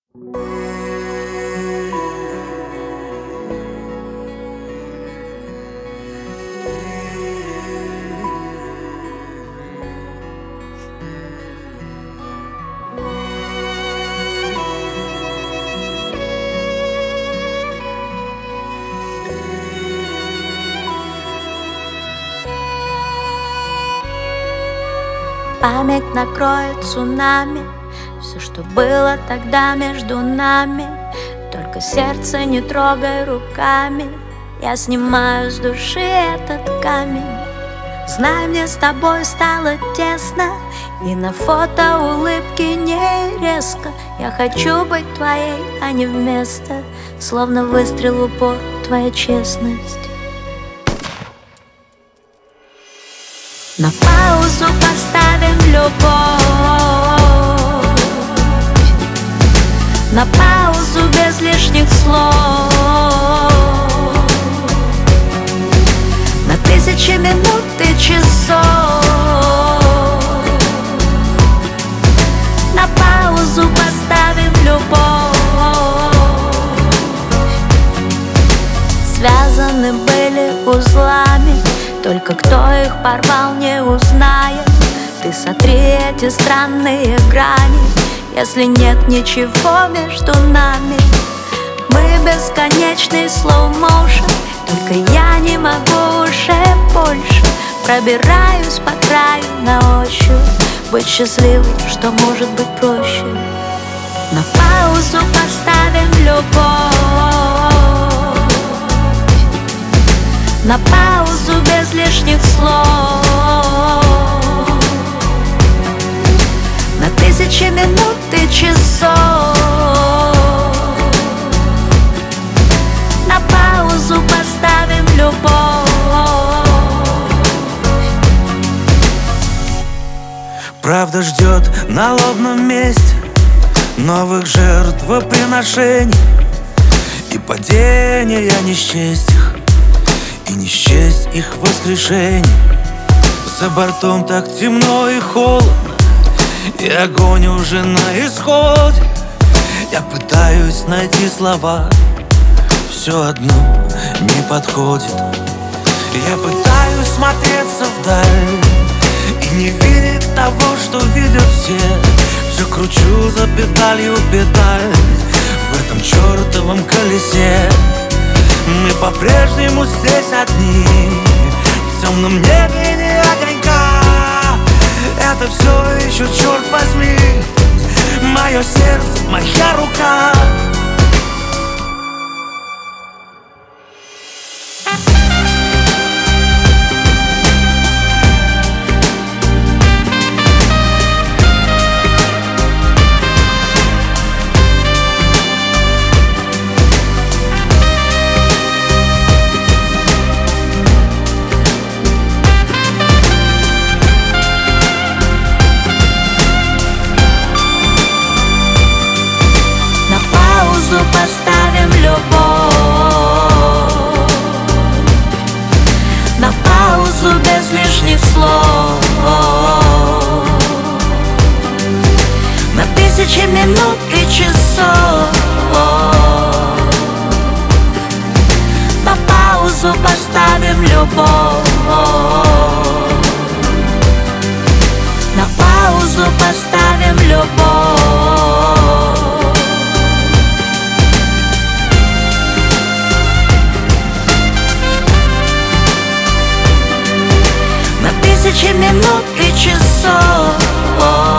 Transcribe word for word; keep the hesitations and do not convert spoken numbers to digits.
Память накроет цунами все, что было тогда между нами. Только сердце не трогай руками, я снимаю с души этот камень. Знай, мне с тобой стало тесно, и на фото улыбки не резко. Я хочу быть твоей, а не вместо. Словно выстрел в упор, твоя честность. На паузу поставим любовь, на паузу без лишних слов, на тысячи минут и часов. На паузу поставим любовь. Связаны были узлами, только кто их порвал, не узнает. Ты сотри эти странные грани, если нет ничего между нами. Мы бесконечный slow motion, только я не могу уже больше. Пробираюсь по краю на ощупь, быть счастливой, что может быть проще. На паузу поставим любовь, на паузу без лишних слов, на тысячи минут и часов. На паузу поставим любовь. Правда ждет на лобном месте новых жертвоприношений и падения несчастья, и не счесть их воскрешений. За бортом так темно и холодно, и огонь уже на исходе. Я пытаюсь найти слова, все одно не подходит. Я пытаюсь смотреться вдаль и не видеть того, что видят все. Все кручу за педалью педаль в этом чертовом колесе. Мы по-прежнему здесь одни, в темном небе не огонька. Это все еще, черт возьми, мое сердце, моя рука. Поставим любовь, на паузу без лишних слов, на тысячи минут и часов. На паузу поставим любовь, на паузу поставим любовь. Тысячи минут и часов.